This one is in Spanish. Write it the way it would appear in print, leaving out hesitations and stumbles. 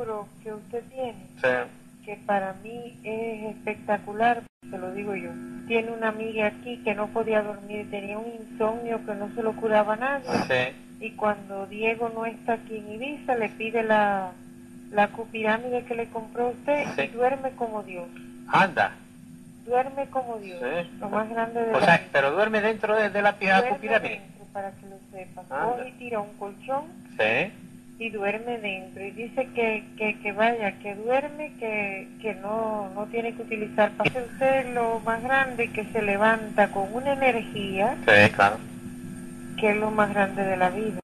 milagro que usted tiene, Sí. que para mí es espectacular, te lo digo yo. Tiene una amiga aquí que no podía dormir, tenía un insomnio que no se lo curaba nadie. Sí. Y cuando Diego no está aquí en Ibiza, le pide la cupirámide que le compró usted Sí. y duerme como Dios. Anda. Duerme como Dios, Sí. lo más grande de O la sea, vida. pero duerme dentro de la pirámide. Duerme dentro, para que lo sepa. Anda. Coge y tira un colchón Sí. y duerme dentro. Y dice que vaya, que duerme, que no tiene que utilizar para hacer usted lo más grande, que se levanta con una energía Sí, claro. que es lo más grande de la vida.